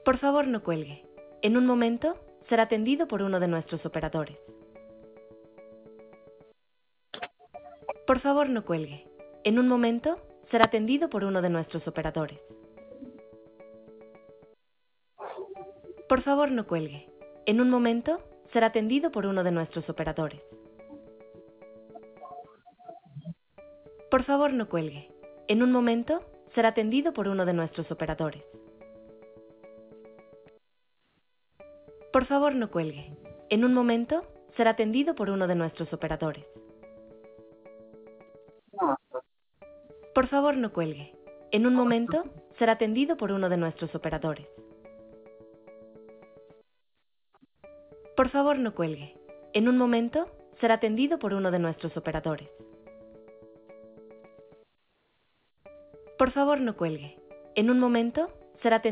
Por favor, no cuelgue. En un momento, será atendido por uno de nuestros operadores. Por favor, no cuelgue. En un momento, será atendido por uno de nuestros operadores. Por favor, no cuelgue. En un momento, será atendido por uno de nuestros operadores. Por favor, no cuelgue. En un momento, será atendido por uno de nuestros operadores. Por favor, no cuelgue. En un momento, será atendido por uno de nuestros operadores. Por favor, no cuelgue. En un momento, será atendido por uno de nuestros operadores. Por favor, no cuelgue. En un momento, será atendido por uno de nuestros operadores. Por favor, no cuelgue. En un momento, será atendido